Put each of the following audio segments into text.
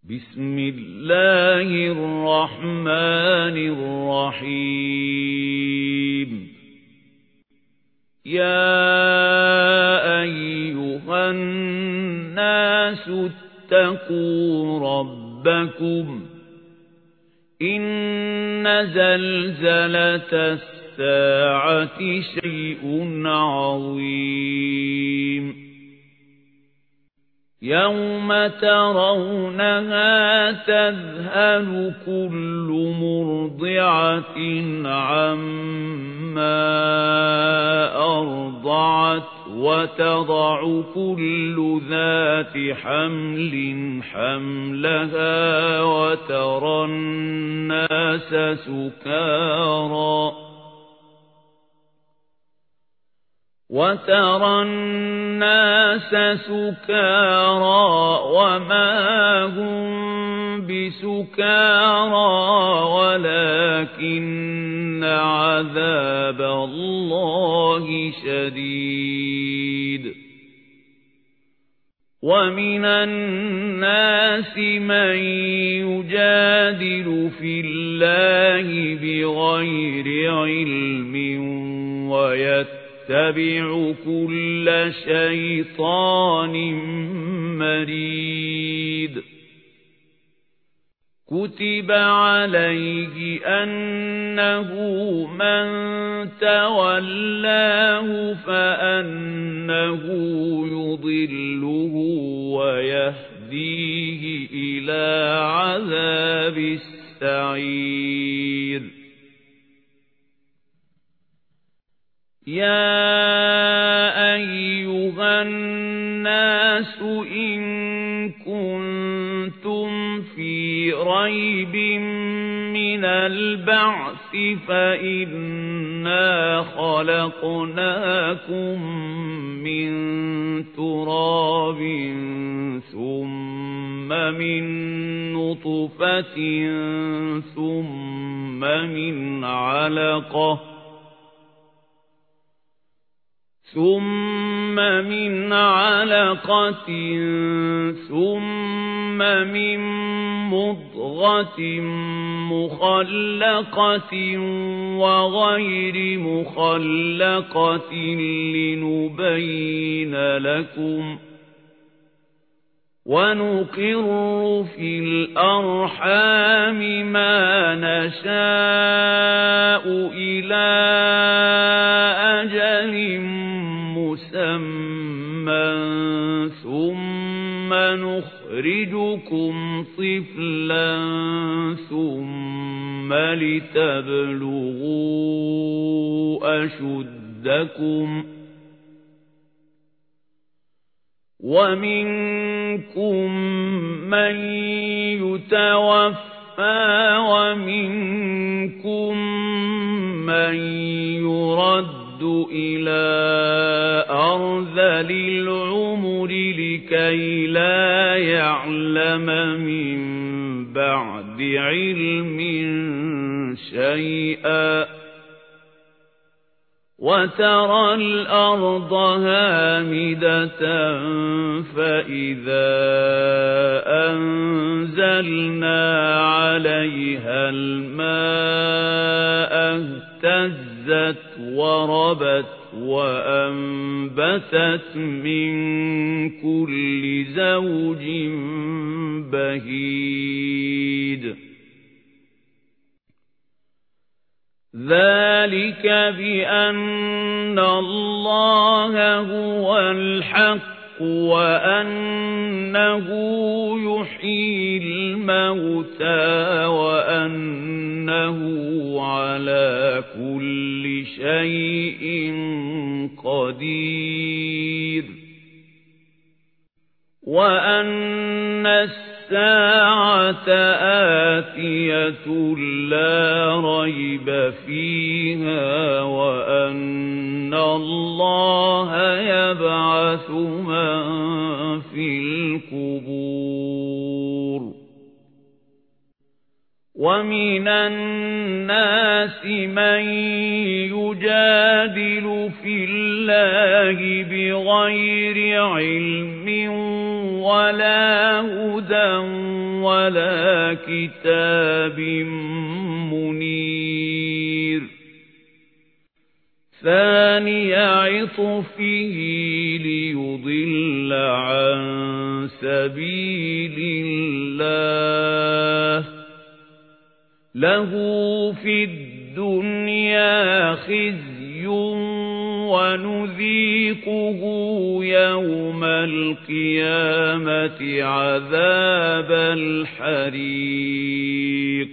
بسم الله الرحمن الرحيم يا أيها الناس اتقوا ربكم إن زلزلة الساعة شيء عظيم يوم ترونها تذهل كل مرضعة عما أرضعت وتضع كل ذات حمل حملها وترى الناس سكارى وما هم بسكارى ولكن عذاب الله شديد ومن الناس من يجادل في الله بغير علم ويتبع كل شيطان مريد كتب عليه أنه من تولاه فأنه يضله ويهديه إلى عذاب السعير يا أيها الناس إن كنتم في ريب من البعث فإنا خلقناكم من تراب ثم من نطفة ثم من علقة ثم من مضغة مخلقة وغير مخلقة لنبين لكم ونقر في الأرحام ما نشاء إلى أجل مسمى ثم نخرجكم طفلا ثم لتبلغوا أشدكم ومنكم من يتوفى ومنكم من يرد إلى أرذل العمر لكي لا يعلم من بعد علم شيئا وترى الأرض هامدة فإذا أنزلنا عليها الماء اهتزت وربت وأنبتت من كل زوج بهيج ذلك بأن الله هو الحق وأنه يحيي الموتى وأنه على كل شيء قدير وأن الساعة آتية لا ريب فيها وأن الله يبعث من في القبور ومن الناس من يجادل في الله بغير علم ولا هدى ولا كتاب منير ثاني عطفه ليضل عن سبيل الله له في الدنيا خزي ونذيقه يوم القيامة عذاب الحريق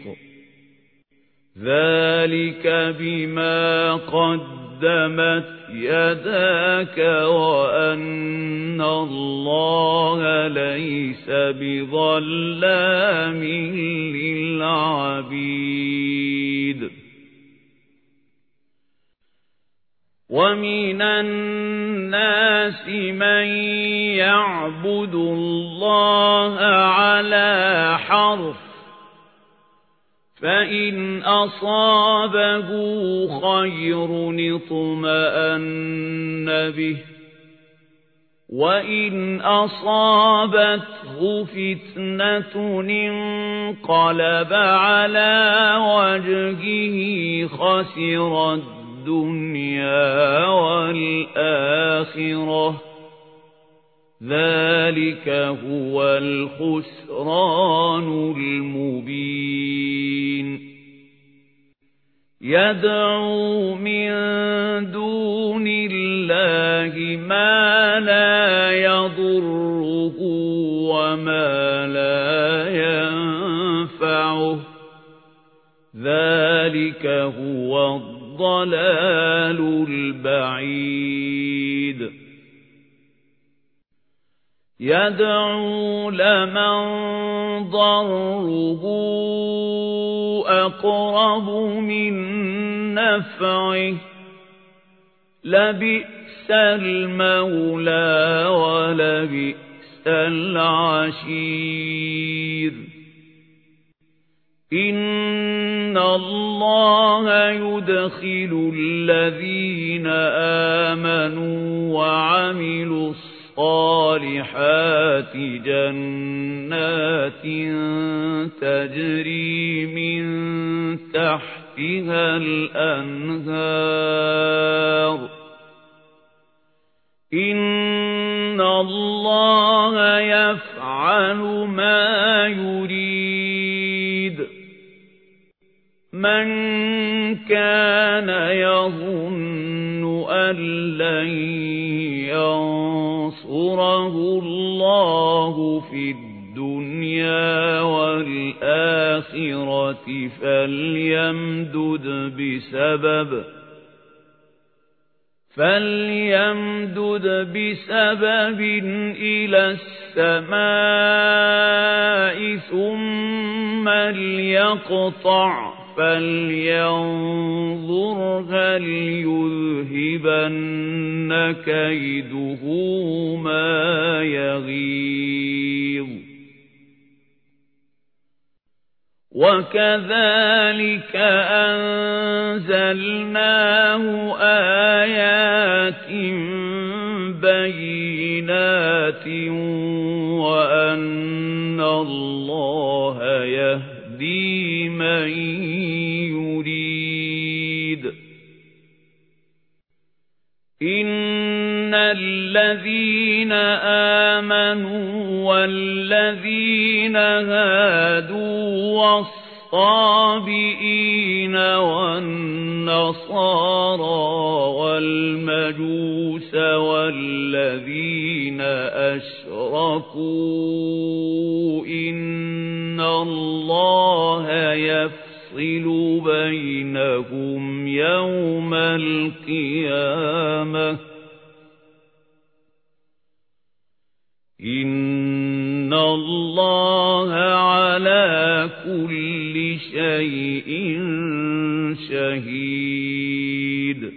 ذلك بما قدمت يداك وأن الله ليس بظلام للعبيد ومن الناس من يعبد الله على حرف فإن أصابه خير اطمأن به وإن أصابته فتنة انقلب على وجهه خسر الدنيا والآخرة ذلك هو الخسران المبين يدعو من دون الله ما لا يضره وما لا ينفعه ذلك هو الضلال البعيد يدعو لمن ضره أقرب من نفعه لبئس المولى ولبئس العشير إن الله يدخل الذين آمنوا وعملوا الصالحات جنات تجري من تحتها الأنهار إن الله يفعل ما يريد من كان يظن أن لن ينصره الله في الدنيا والآخرة فليمدد بسبب إلى السماء ثم ليقطع فلينظر هل يذهبن كيده ما يغيظ وكذلك أنزلناه آيات بينات وأن الله يهدي من يريد إن الذين آمنوا والذين هادوا والصابئين والنصارى والمجوس والذين أشركوا إن الله يفصل بينهم يوم القيامة إن الله على كل شيء شهيد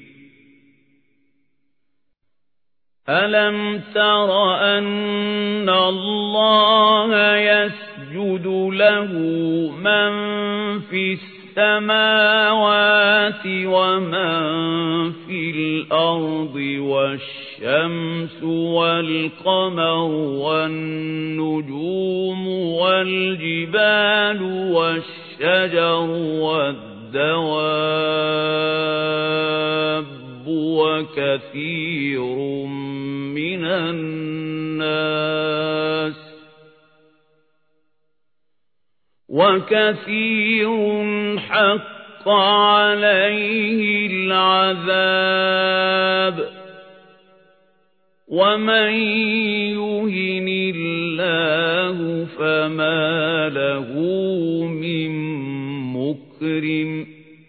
ألم تر أن الله يسجد له من في السماوات ومن في الأرض والشمس والشمس والقمر والنجوم والجبال والشجر والدواب وكثير من الناس حق عليه العذاب ومن يهن الله فما له من مكرم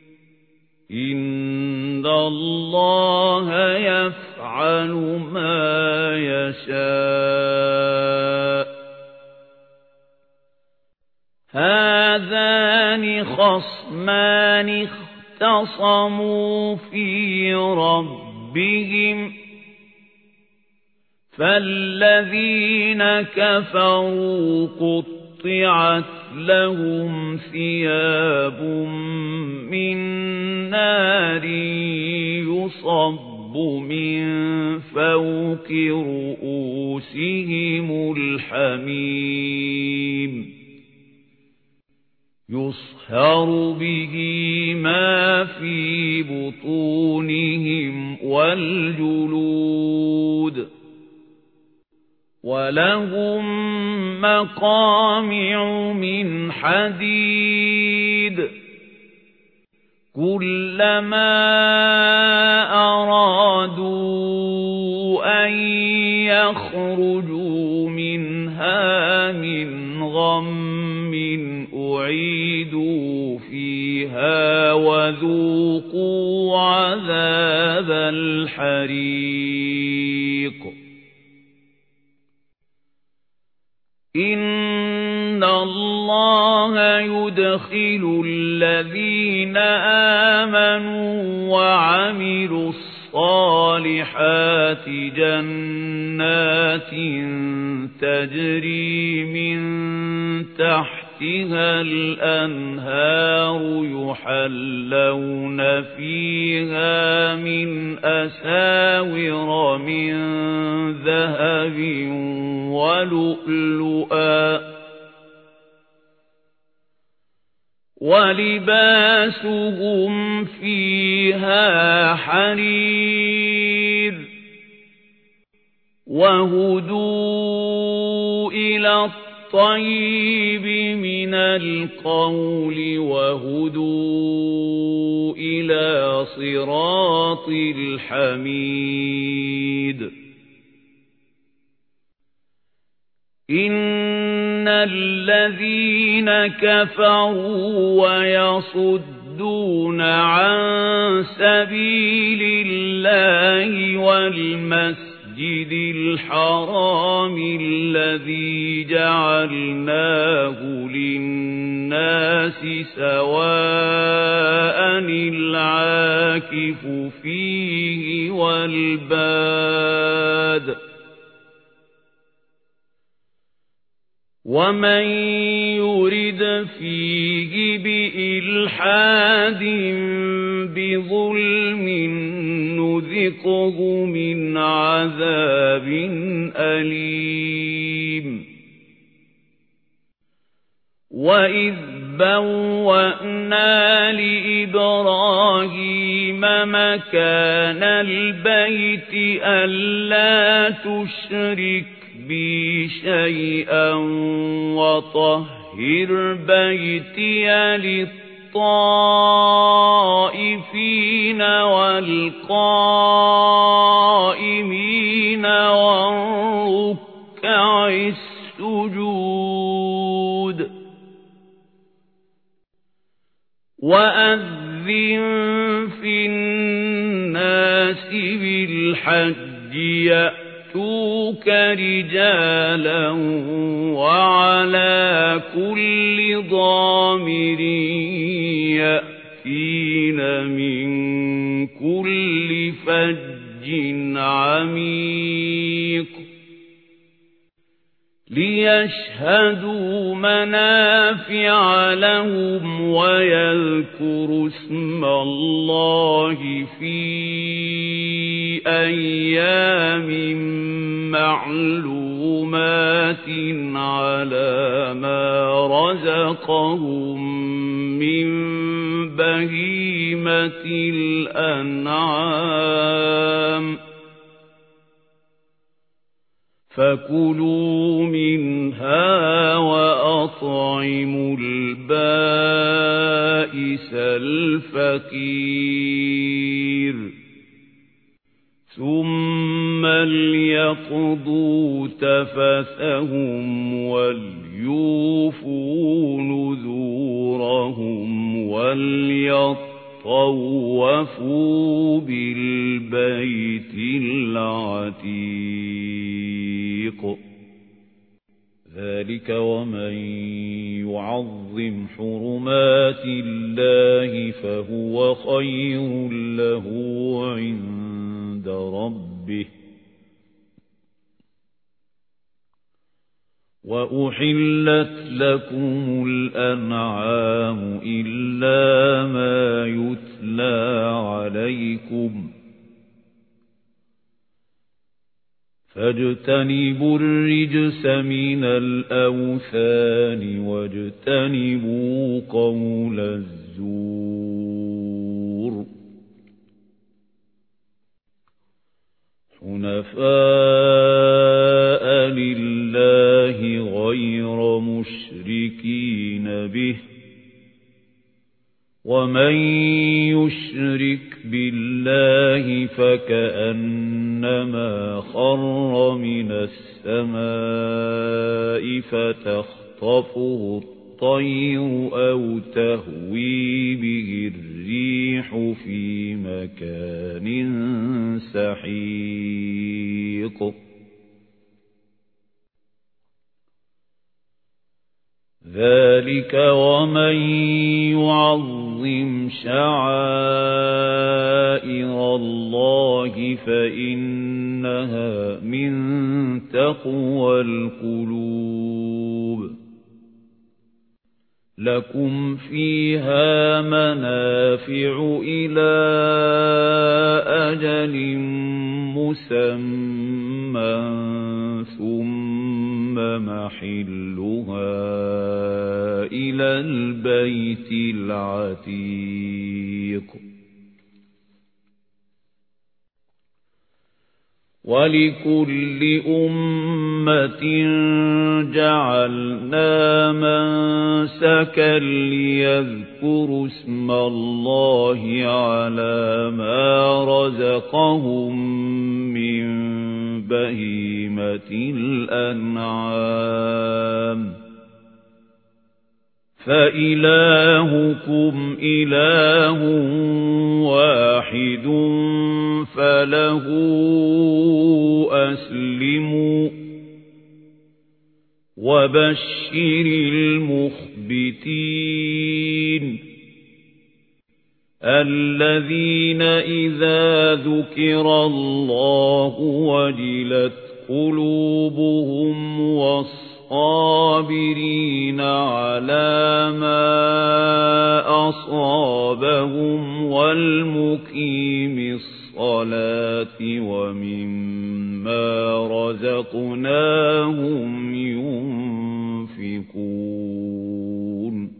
إن الله يفعل ما يشاء هذان خصمان اختصموا في ربهم فالذين كفروا قطعت لهم ثياب من نار يصب من فوق رؤوسهم الحميم يصهر به ما في بطونهم والجلود ولهم مقامع من حديد كلما أرادوا أن يخرجوا منها من غم أعيدوا فيها وذوقوا عذاب الحريق إن الله يدخل الذين آمنوا وعملوا الصالحات جنات تجري من تحتها الأنهار يحلون فيها من أساور من ذهب ولؤلؤا ولباسهم فيها حرير وهدوا إلى الطيب من القول وهدوا إلى صراط الحميد إن الذين كفروا ويصدون عن سبيل الله والمسجد الحرام الذي جعلناه للناس سواء العاكف فيه والباد ومن يرد فيه بإلحاد بظلم نذقه من عذاب أليم وإذ بوأنا لإبراهيم مكان البيت ألا تشرك بي شيئا وطهر بيتي للطائفين والقائمين والركع السجود وأذن في الناس بالحج يأتوك رجالا وعلى كل ضامر يأتين من كل فج عميق ليشهدوا منافع لهم ويذكروا اسم الله في أيام معلومات على ما رزقهم من بهيمة الأنعام فكلوا منها وأطعموا البائس الفقير ثم ليقضوا تفثهم وليوفوا نذورهم وليطوفوا بالبيت العتيق ذلك ومن يعظم حرمات الله فهو خير له عند ربه وأحلت لكم الأنعام إلا ما يتلى عليكم فاجتنبوا الرجس من الأوثان واجتنبوا قول الزور حنفاء لله غير مشركين به ومن يشرك بالله فكأنما خر من السماء فتخطفه الطير أو تهوي به الريح في مكان سحيق ذلك ومن يعظم شعائر الله فإنها من تقوى القلوب لكم فيها منافع إلى أجل مسمى ثم محلها إلى البيت العتيق ولكل أمة جعلنا منسكا ليذكروا اسم الله على ما رزقهم من بهيمة الأنعام فإلهكم إله واحد فله أسلموا وبشر المخبتين الذين إذا ذكر الله وجلت قلوبهم والصابرين على ما أصابهم والمقيم الصلاة ومما رزقناهم ينفقون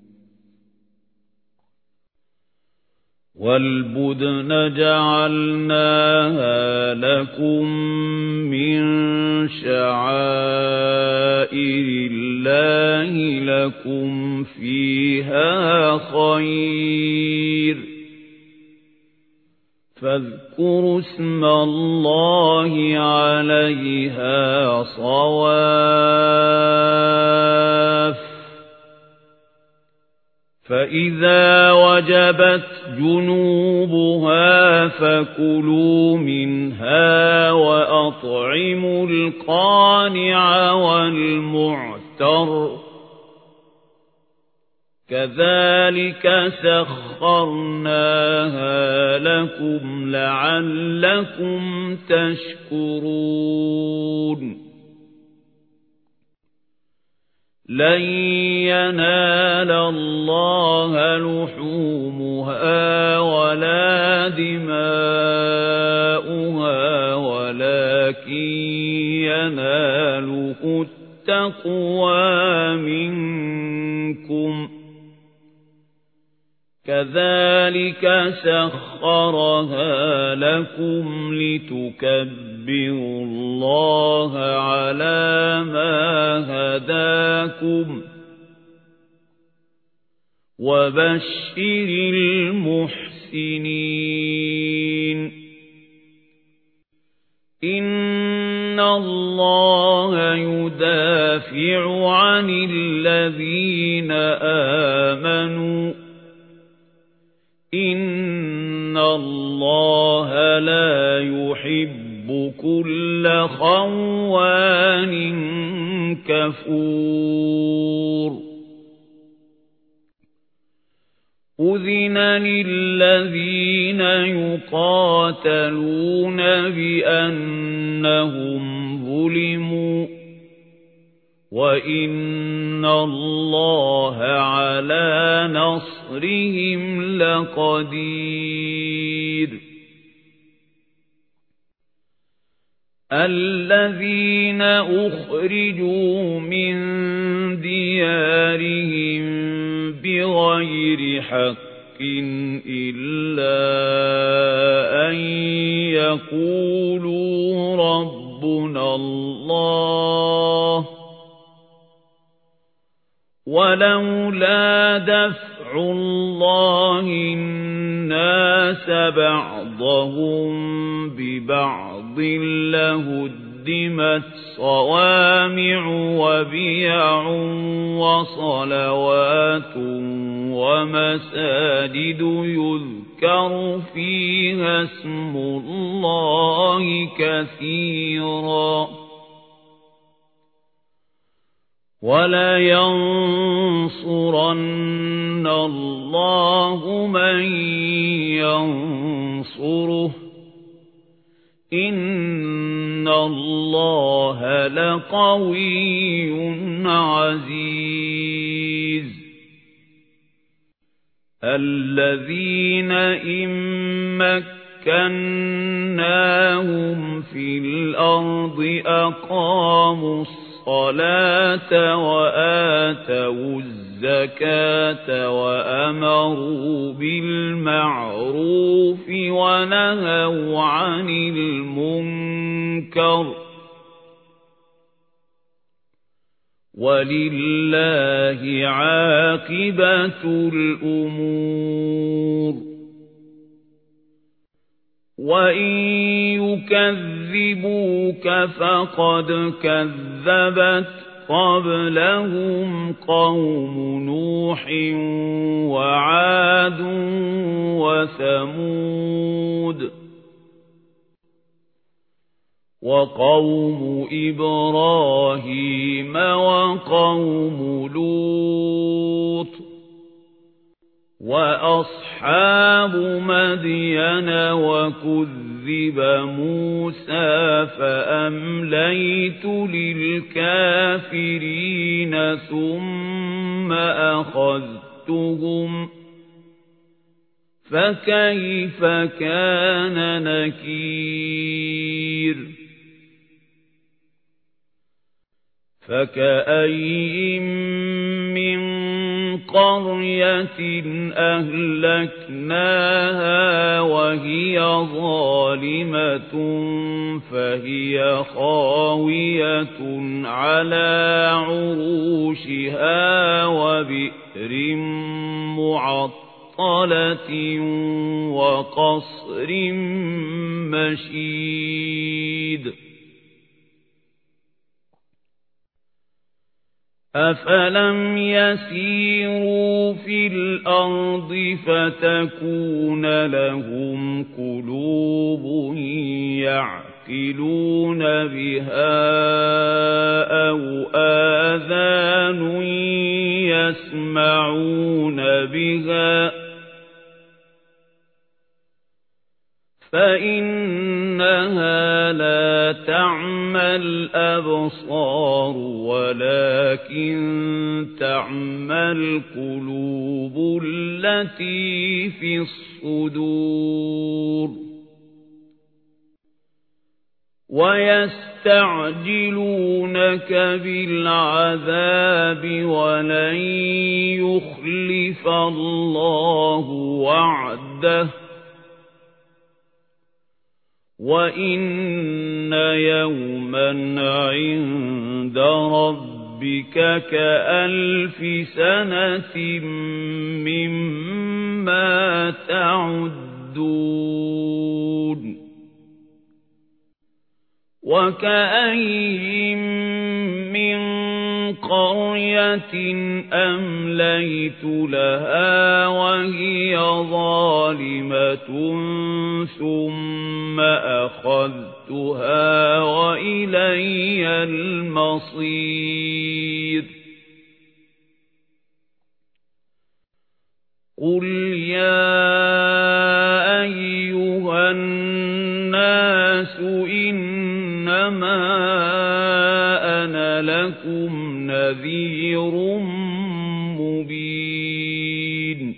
والبدن جعلناها لكم من شعائر الله لكم فيها خير فاذكروا اسم الله عليها صواف فإذا وجبت جنوبها فكلوا منها وأطعموا القانع والمعتر كذلك سخرناها لكم لعلكم تشكرون لن ينال الله لحومها ولا دماؤها ولكن يناله التقوى منكم كذلك سخرها لكم لتكبروا الله على ما هداكم وبشر المحسنين إن الله يدافع عن الذين آمنوا إن الله لا يحب كل خوان كفور أذن للذين يقاتلون بأنهم ظلموا وإن الله على نصرهم لقدير الذين أخرجوا من ديارهم بغير حق إلا أن يقولوا ربنا الله ولولا دفع الله الناس بعضهم ببعض لهدمت صوامع وبيع وصلوات ومساجد يذكر فيها اسم الله كثيرا وَلَيَنصُرَنَّ اللَّهُ مَن يَنصُرُهُ إِنَّ اللَّهَ لَقَوِيٌّ عَزِيزٌ الَّذِينَ إِن مَّكَّنَّاهُمْ فِي الْأَرْضِ أَقَامُوا الصلاة وآتوا الزكاة وأمروا بالمعروف ونهوا عن المنكر ولله عاقبة الأمور وَإِن يُكَذِّبُوكَ فَقَدْ كَذَّبَتْ قَبْلَهُمْ قَوْمُ نُوحٍ وَعَادٌ وَثَمُودُ وَقَوْمُ إِبْرَاهِيمَ وَقَوْمُ لُوطٍ وَأَصْحَابُ مَدْيَنَ وَكُذِّبَ مُوسَى فَأَمْلَيْتُ لِلْكَافِرِينَ ثُمَّ أَخَذْتُهُمْ فَكَيْفَ كَانَ نَكِيرِ فَكَأَيِّن مِّن قَرْيَةٍ أَهْلَكْنَاهَا وَهِيَ ظَالِمَةٌ فَهِيَ خَاوِيَةٌ عَلَى عُرُوشِهَا وَبِئْرٍ مُّعَطَّلَةٍ وَقَصْرٍ مَّشِيدٍ أَفَلَمْ يَسِيرُوا فِي الْأَرْضِ فَتَكُونَ لَهُمْ قُلُوبٌ يَعْقِلُونَ بِهَا أَوْ آذَانٌ يَسْمَعُونَ بِهَا فَإِنَّهَا لا تعمى الأبصار ولكن تعمى القلوب التي في الصدور ويستعجلونك بالعذاب ولن يخلف الله وعده وإن يوما عند ربك كألف سنة مما تعدون وكأين من قرية أمليت لها وهي ظالمة ثم أخذتها وإلي المصير قل يا أيها الناس إنما أنا لكم نذير مبين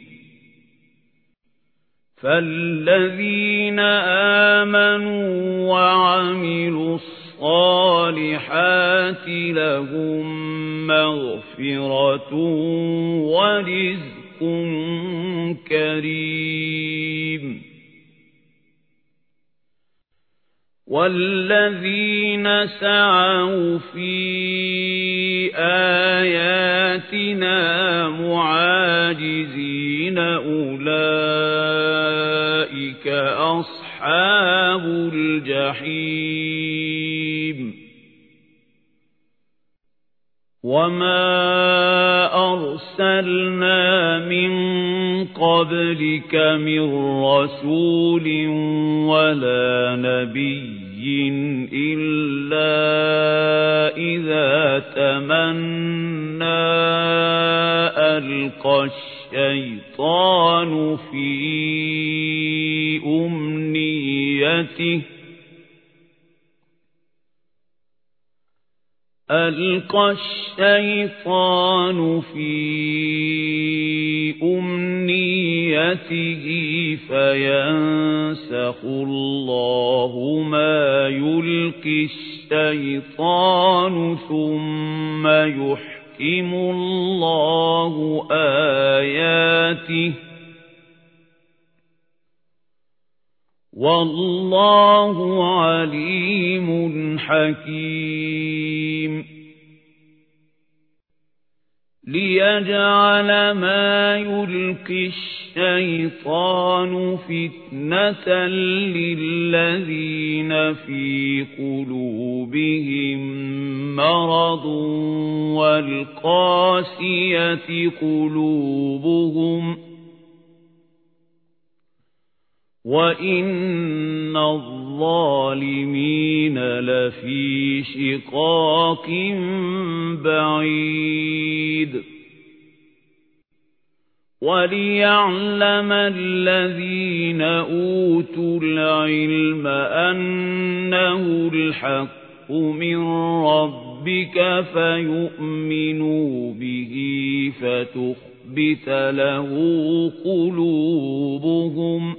فالذين آمنوا وعملوا الصالحات لهم مغفرة ورزق كريم والذين سعوا في آياتنا معاجزين أولئك أصحاب الجحيم وما أرسلنا من قبلك من رسول ولا نبي إلا إذا تمنى ألقى الشيطان في أمنيته فينسخ الله ما يلقي الشيطان ثم يحكم الله آياته والله عليم حكيم ليجعل ما يلقي الشيطان فتنة للذين في قلوبهم مرض والقاسية قلوبهم وَإِنَّ الظَّالِمِينَ لَفِي شِقَاقٍ بَعِيدٍ وَلِيَعْلَمَ الَّذِينَ أُوتُوا الْعِلْمَ أَنَّهُ الْحَقُّ مِنْ رَبِّكَ فَيُؤْمِنُوا بِهِ فَتُخْبِتَ لَهُ قُلُوبُهُمْ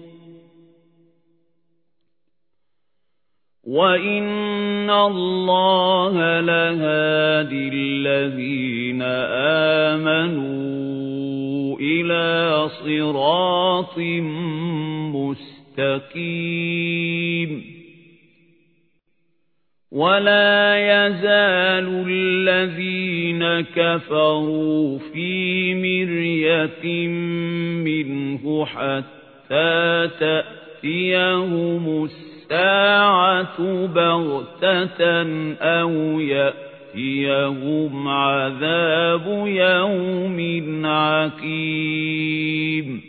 وَإِنَّ اللَّهَ لَهَادِي الَّذِينَ آمَنُوا إِلَى صِرَاطٍ مُسْتَقِيمٍ وَلَا يَزَالُ الَّذِينَ كَفَرُوا فِي مِرْيَةٍ مِنْهُ حَتَّى تَأْتِيَهُمُ الساعة بغتة أو يأتيهم عذاب يوم عقيم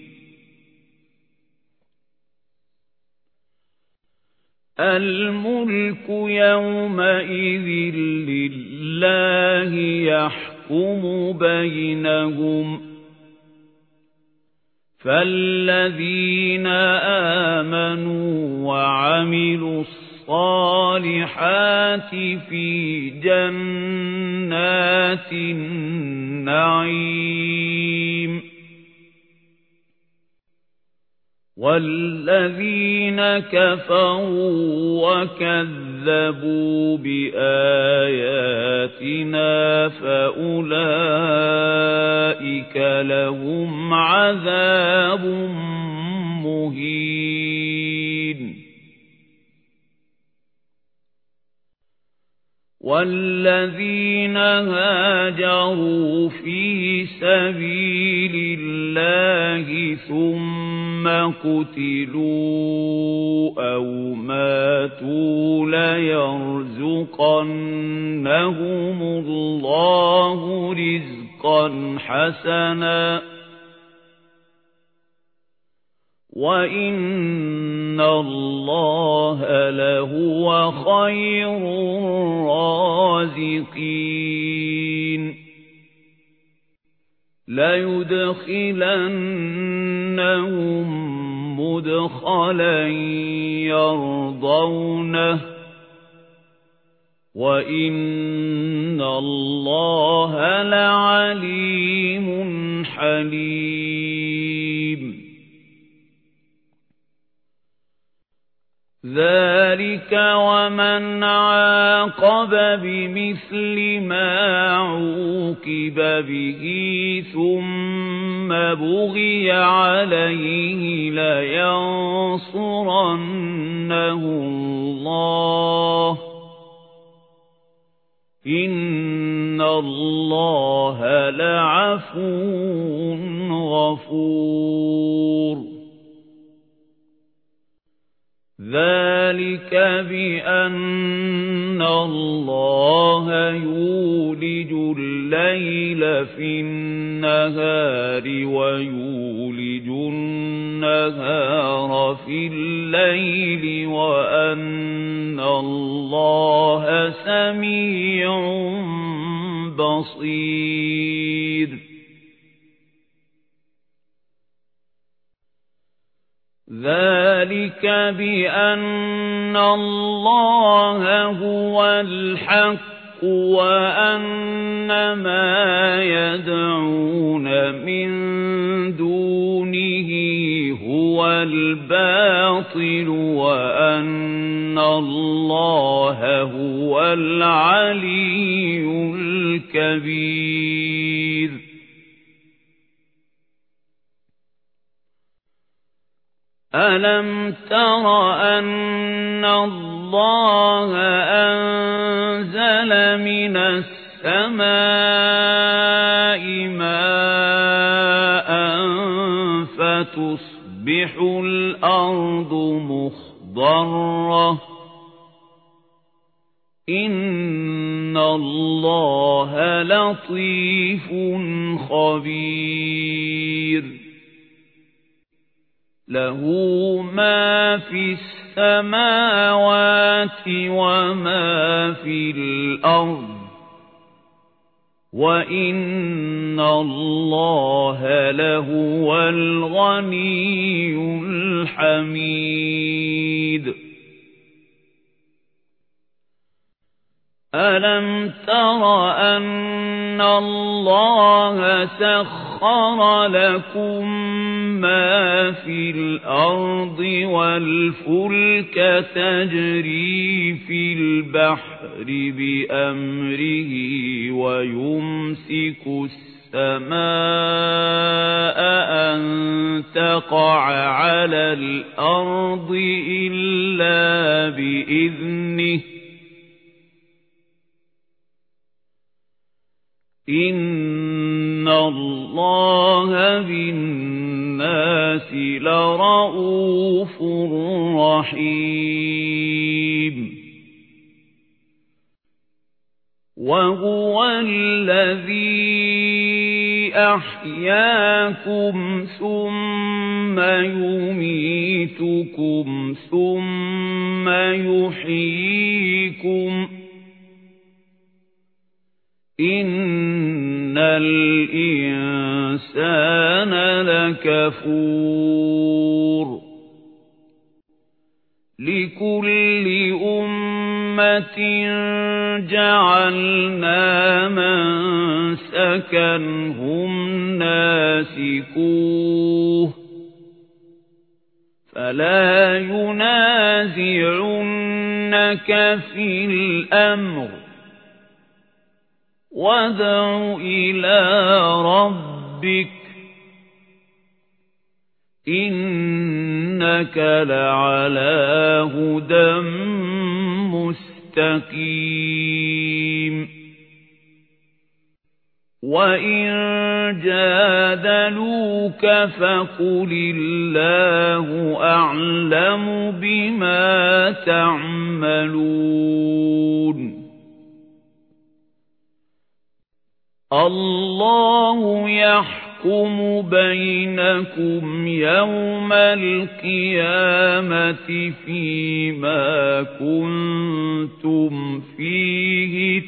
الملك يومئذ لله يحكم بينهم فالذين آمنوا وعملوا الصالحات في جنات النعيم والذين كفروا وكذبوا بآياتنا فأولئك لهم عذاب مهين والذين هاجروا في سبيل الله ثم قتلوا أو ماتوا ليرزقنهم الله رزقا حسنا وَإِنَّ اللَّهَ لَهُوَ خَيْرُ الرَّازِقِينَ لَيُدْخِلَنَّهُم مُّدْخَلًا يَرْضَوْنَهُ وَإِنَّ اللَّهَ لَعَلِيمٌ حَلِيمٌ ذَلِكَ وَمَنْ عَاقَبَ بِمِثْلِ مَا عُوقِبَ بِهِ ثُمَّ بُغِيَ عَلَيْهِ لَيَنصُرَنَّهُ اللَّهُ إِنَّ اللَّهَ لَعَفُوٌّ غَفُورٌ ذَلِكَ بِأَنَّ اللَّهَ يُولِجُ اللَّيْلَ فِي النَّهَارِ وَيُولِجُ النَّهَارَ فِي اللَّيْلِ وَأَنَّ اللَّهَ سَمِيعٌ بَصِيرٌ ذَلِكَ بِأَنَّ اللَّهَ هُوَ الْحَقُّ وَأَنَّ مَا يَدْعُونَ مِن دُونِهِ هُوَ الْبَاطِلُ وَأَنَّ اللَّهَ هُوَ الْعَلِيُّ الْكَبِيرُ أَلَمْ تَرَ أَنَّ اللَّهَ أَنزَلَ مِنَ السَّمَاءِ مَاءً فَتُصْبِحُ الْأَرْضُ مُخْضَرَّةً إِنَّ اللَّهَ لَطِيفٌ خَبِيرٌ لَهُ مَا فِي السَّمَاوَاتِ وَمَا فِي الْأَرْضِ وَإِنَّ اللَّهَ لَهُوَ الْغَنِيُّ الْحَمِيدُ أَلَمْ تَرَ أَنَّ اللَّهَ سَخَّرَ لَكُم مَّا فِي الْأَرْضِ وَالْفُلْكَ تَجْرِي فِي الْبَحْرِ بِأَمْرِهِ وَيُمْسِكُ السَّمَاءَ أَن تَقَعَ عَلَى الْأَرْضِ إِلَّا بِإِذْنِهِ إِنَّ اللَّهَ بِالنَّاسِ لَرَءُوفٌ رَحِيمٌ وَهُوَ الَّذِي أَحْيَاكُمْ ثُمَّ يُمِيتُكُمْ ثُمَّ يُحْيِيكُمْ إِنَّ الْإِنسَانَ لَكَفُورٌ لكل أمة جعلنا منسكا هم ناسكوه فلا ينازعنك في الأمر وادع إلى ربك إنك لعلى هدى مستقيم وإن جادلوك فقل الله أعلم بما تعملون الله يحكم بينكم يوم القيامة فيما كنتم فيه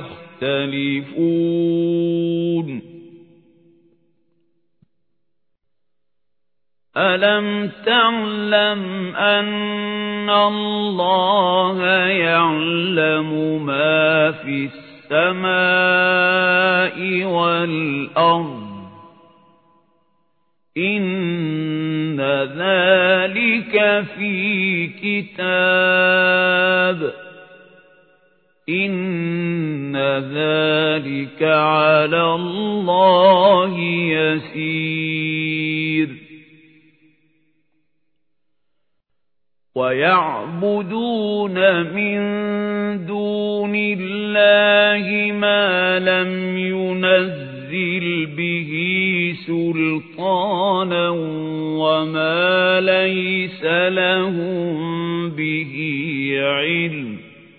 تختلفون ألم تعلم أن الله يعلم ما في السماء والأرض إن ذلك في كتاب إن ذلك على الله يسير ويعبدون من دون الله ما لم ينزل به سلطانا وما ليس لهم به علم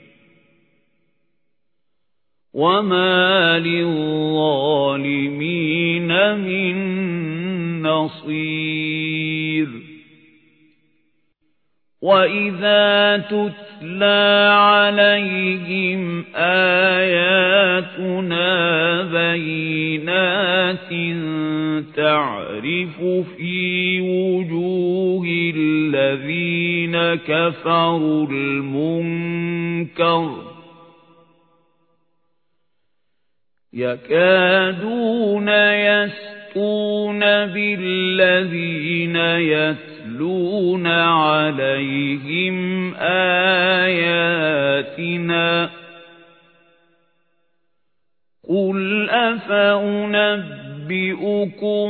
وما للظالمين من نصير وإذا تتلى عليهم آياتنا بينات تعرف في وجوه الذين كفروا المنكر يكادون يسطون بالذين يتلون عليهم آياتنا قل أفأنبئكم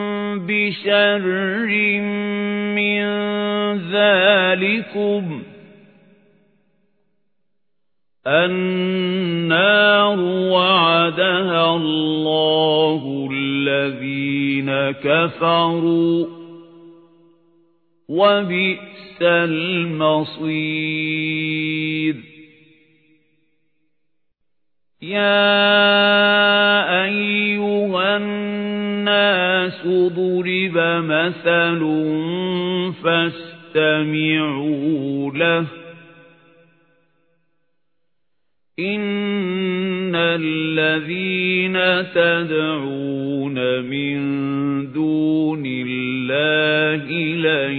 بشر من ذلكم النار وعدها الله الذين كفروا وبئس المصير يا أيها الناس ضرب مثل فاستمعوا له إن الذين تدعون من دون الله لن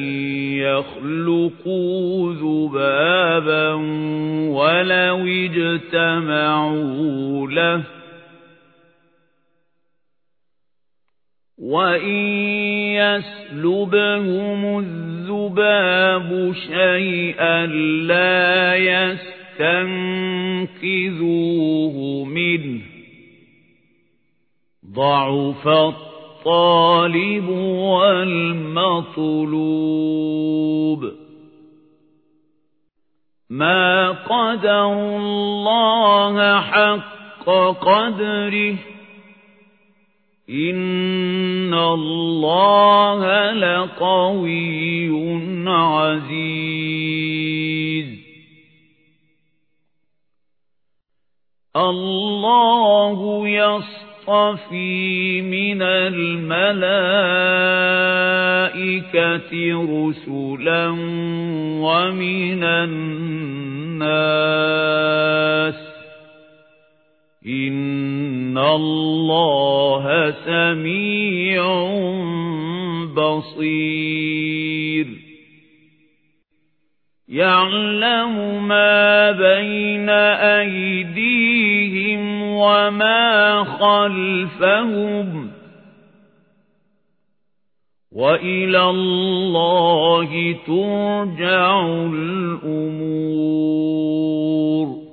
يخلقوا ذبابا ولو اجتمعوا له وإن يسلبهم الذباب شيئا لا يستنقذوه منه ضعف الطالب والمطلوب ما قدروا الله حق قدره إن الله لقوي عزيز الله يصطفي من الملائكة رسلا ومن الناس إن الله سميع بصير يعلم ما بين أيديهم وما خلفهم وإلى الله ترجع الأمور.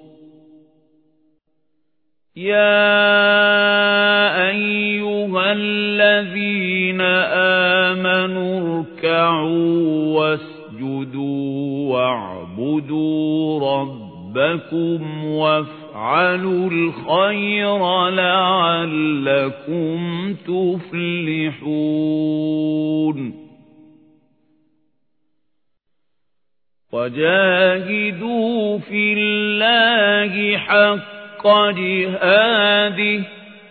يا أيها الذين آمنوا اركعوا واسجدوا واعبدوا ربكم وافعلوا الخير لعلكم تفلحون. وجاهدوا في الله حق جهاده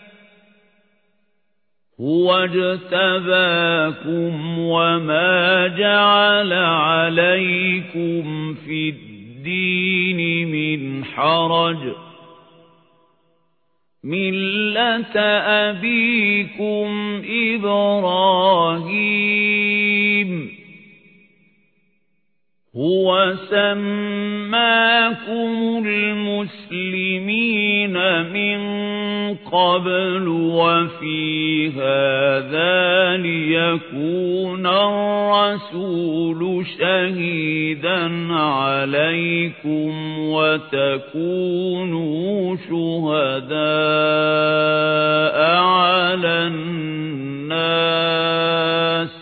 هو اجتباكم وما جعل عليكم في الدين من حرج ملة أبيكم إبراهيم هو سماكم المسلمين من قبل وفي هذا ليكون الرسول شهيدا عليكم وتكونوا شهداء على الناس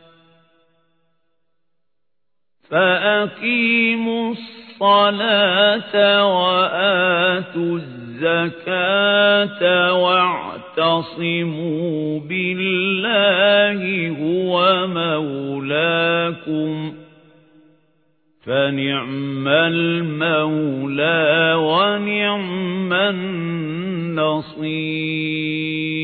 فأقيموا الصلاة وآتوا الزكاة واعتصموا بالله هو مولاكم فنعم المولى ونعم النصير.